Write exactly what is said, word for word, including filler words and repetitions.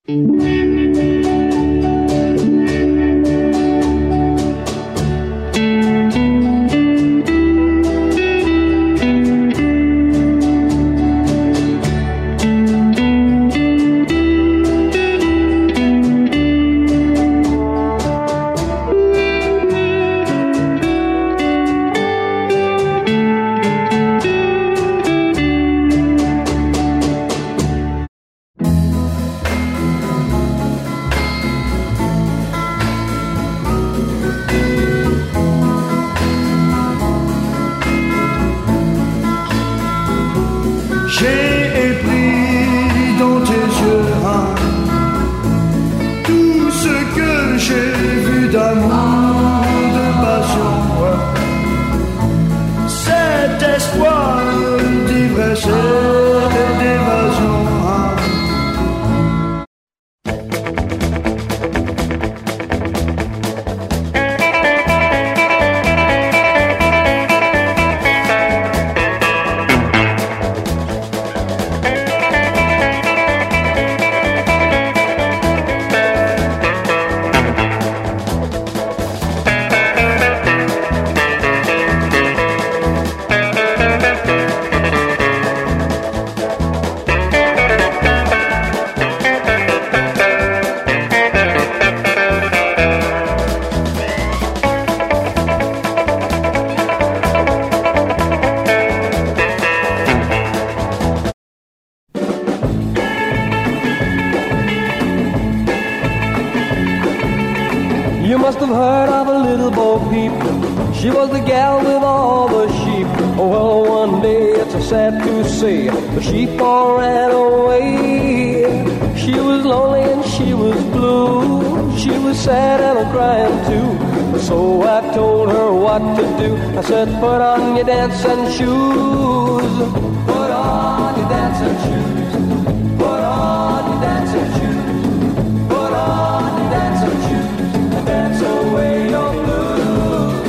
You must have heard of a little Bo Peep. She was the gal with all the sheep. Oh, well, one day, it's a sad to say, the sheep all ran away. She was lonely and she was blue. She was sad and a crying too. So I told her what to do. I said, put on your dancing shoes. Put on your dancing shoes. Put on your dancing shoes. Put on your dancing shoes. Dance away your blues.